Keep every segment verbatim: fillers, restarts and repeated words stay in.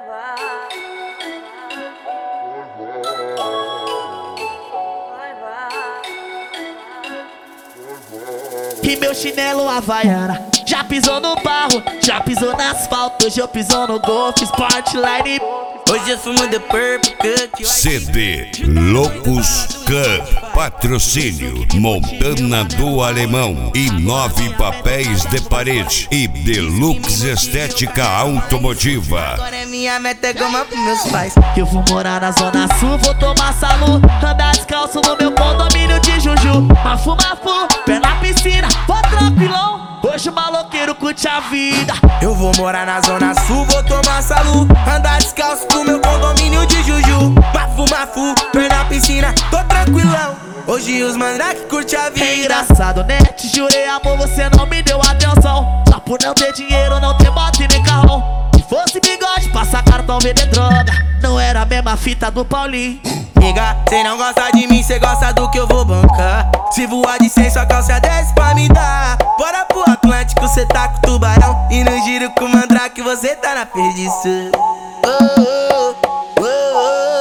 E meu chinelo Havaiana já pisou no barro, já pisou no asfalto. Hoje eu piso no Golf Sportline. Hoje eu fumo The Purple Cut. C D Loucos Cup. Patrocínio Montana do Alemão e Nove Papéis de Parede e Deluxe Estética Automotiva. Agora é minha meta é goma pros meus pais. Eu vou morar na Zona Sul, vou tomar salu, andar descalço no meu condomínio de Juju. Mafu, mafu, pé na piscina, vou tranquilão. Hoje o maloqueiro curte a vida. Eu vou morar na Zona Sul, vou tomar salu, andar descalço no meu condomínio de Juju. Mafu, mafu, pé na piscina, tô tranquilão. Hoje os mandrake curte a vida. É engraçado, né? Te jurei amor, você não me deu atenção. Só por não ter dinheiro, não ter moto e nem carrão. Se fosse bigode, passar cartão, vender droga. Não era a mesma fita do Paulinho. Nigga, cê não gosta de mim, cê gosta do que eu vou bancar. Se voar de cem, sua calça desce pra me dar. Bora pro Atlântico, cê tá com tubarão. E no giro com mandrake, você tá na perdição. Oh, oh, oh, oh.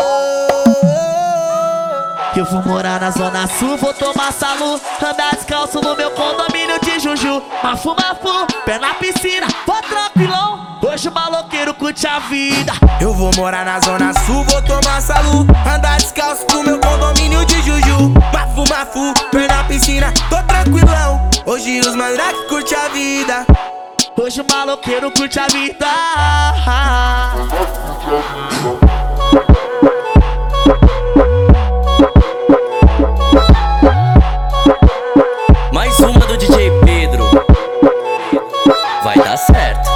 Eu vou morar na Zona Sul, vou tomar salu, andar descalço no meu condomínio de Juju. Mafu, mafu, pé na piscina, vou tranquilão. Hoje o maloqueiro curte a vida. Eu vou morar na Zona Sul, vou tomar salu, andar descalço no meu condomínio de Juju. Mafu, mafu, pé na piscina, tô tranquilão. Hoje os mandrake curte a vida. Hoje o maloqueiro curte a vida. Mais uma do D J Pedro. Vai dar certo.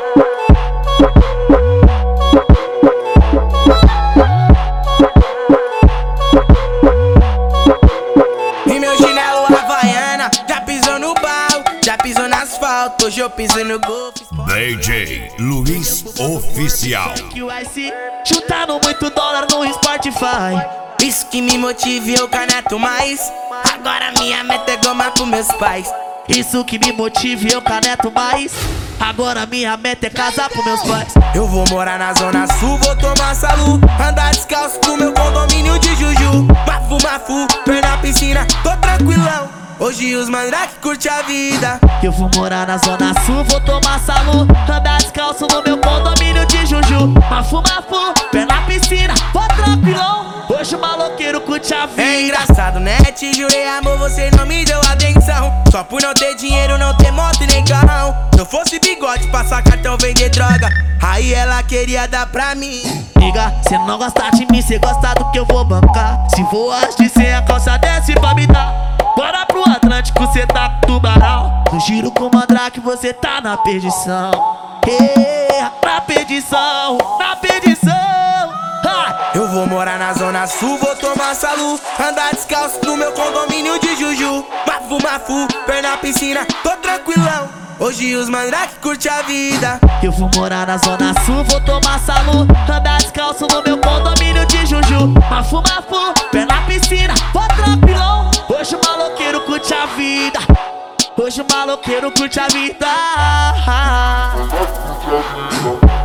E meu chinelo Havaiana já pisou no barro, já pisou no asfalto. Hoje eu piso no Golf. D J Luiz Oficial. Que vai se chutando muito dólar no Spotify. Isso que me motiva e eu caneto mais. Agora minha meta é goma pros meus pais. Isso que me motiva e eu caneto mais. Agora minha meta é casar com meus pais. Eu vou morar na Zona Sul, vou tomar salu, andar descalço no meu condomínio de Juju. Mafu, mafu, pé na piscina, tô tranquilão. Hoje os mandrake curte a vida. Eu vou morar na Zona Sul, vou tomar salu, andar descalço no meu condomínio de Juju. Mafu, mafu, pé na piscina, vou tranquilão. Hoje o maloqueiro curte a vida. É engraçado, né? Te jurei amor, você não me deu atenção. Só por não ter dinheiro, não ter moto e nem carrão. Se eu fosse bigode, passar cartão, vender droga, aí ela queria dar pra mim. Liga, cê não gosta de mim, cê gosta do que eu vou bancar. Se voar de cem, a calça desce pra me dar. Bora pro Atlântico, cê tá com tubarão. No giro com mandrake, você tá na perdição. Yeah, na perdição, na perdição. Ha! Eu vou morar na Zona Sul, vou tomar salu, andar descalço no meu condomínio de Juju. Mafu, mafu, pé na piscina, tô tranquilão. Hoje os mandrake curte a vida. Eu vou morar na Zona Sul, vou tomar salu, andar descalço no meu condomínio de Juju. Mafu, mafu, pé na piscina, vou tranquilão. Hoje o maloqueiro curte a vida. Hoje o maloqueiro curte a vida.